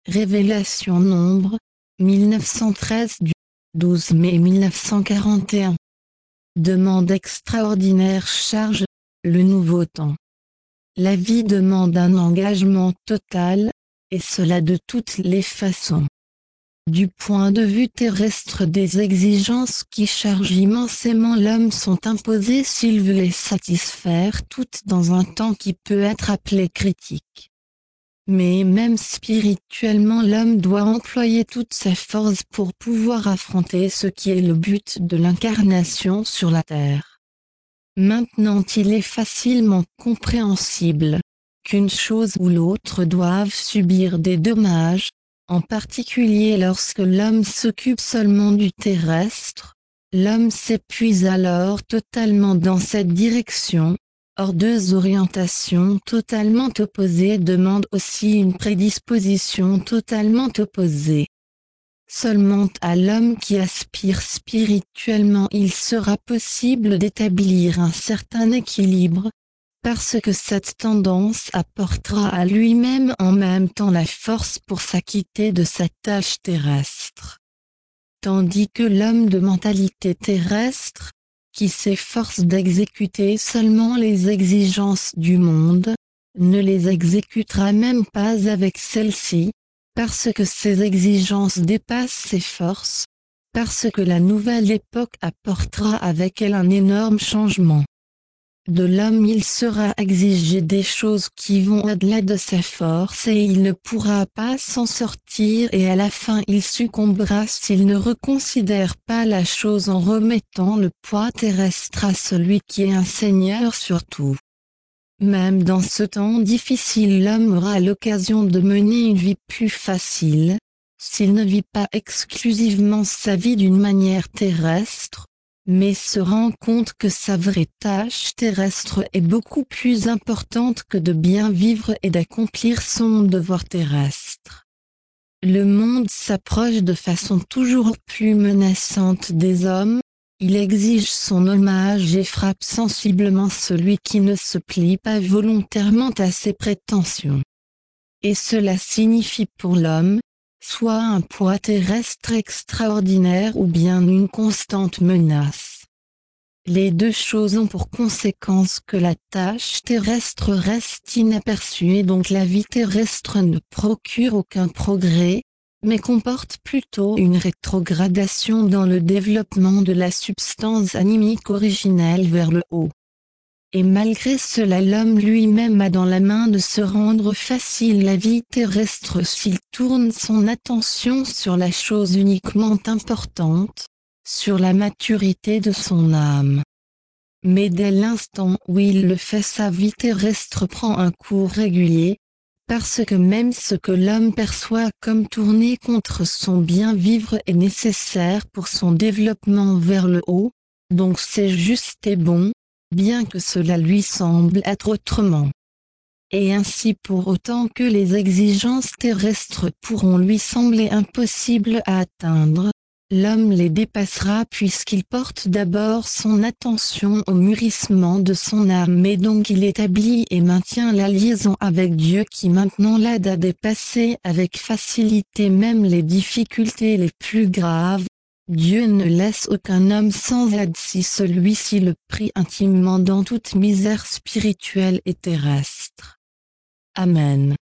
Révélation Nombre, 1913 du 12 mai 1941. Demande extraordinaire charge, le nouveau temps. La vie demande un engagement total, et cela de toutes les façons. Du point de vue terrestre, des exigences qui chargent immensément l'homme sont imposées s'il veut les satisfaire toutes dans un temps qui peut être appelé critique. Mais même spirituellement, l'homme doit employer toute sa force pour pouvoir affronter ce qui est le but de l'incarnation sur la terre. Maintenant, il est facilement compréhensible qu'une chose ou l'autre doive subir des dommages, en particulier lorsque l'homme s'occupe seulement du terrestre. L'homme s'épuise alors totalement dans cette direction. Or, deux orientations totalement opposées demandent aussi une prédisposition totalement opposée. Seulement à l'homme qui aspire spirituellement il sera possible d'établir un certain équilibre, parce que cette tendance apportera à lui-même en même temps la force pour s'acquitter de sa tâche terrestre. Tandis que l'homme de mentalité terrestre, qui s'efforce d'exécuter seulement les exigences du monde, ne les exécutera même pas avec celles-ci, parce que ces exigences dépassent ses forces, parce que la nouvelle époque apportera avec elle un énorme changement. De l'homme il sera exigé des choses qui vont au-delà de sa force et il ne pourra pas s'en sortir et à la fin il succombera s'il ne reconsidère pas la chose en remettant le poids terrestre à celui qui est un seigneur sur tout. Même dans ce temps difficile l'homme aura l'occasion de mener une vie plus facile, s'il ne vit pas exclusivement sa vie d'une manière terrestre, mais se rend compte que sa vraie tâche terrestre est beaucoup plus importante que de bien vivre et d'accomplir son devoir terrestre. Le monde s'approche de façon toujours plus menaçante des hommes, il exige son hommage et frappe sensiblement celui qui ne se plie pas volontairement à ses prétentions. Et cela signifie pour l'homme, soit un poids terrestre extraordinaire ou bien une constante menace. Les deux choses ont pour conséquence que la tâche terrestre reste inaperçue et donc la vie terrestre ne procure aucun progrès, mais comporte plutôt une rétrogradation dans le développement de la substance animique originelle vers le haut. Et malgré cela l'homme lui-même a dans la main de se rendre facile la vie terrestre s'il tourne son attention sur la chose uniquement importante, sur la maturité de son âme. Mais dès l'instant où il le fait sa vie terrestre prend un cours régulier, parce que même ce que l'homme perçoit comme tourné contre son bien-vivre est nécessaire pour son développement vers le haut, donc c'est juste et bon, bien que cela lui semble être autrement. Et ainsi pour autant que les exigences terrestres pourront lui sembler impossibles à atteindre, l'homme les dépassera puisqu'il porte d'abord son attention au mûrissement de son âme et donc il établit et maintient la liaison avec Dieu qui maintenant l'aide à dépasser avec facilité même les difficultés les plus graves. Dieu ne laisse aucun homme sans aide si celui-ci le prie intimement dans toute misère spirituelle et terrestre. Amen.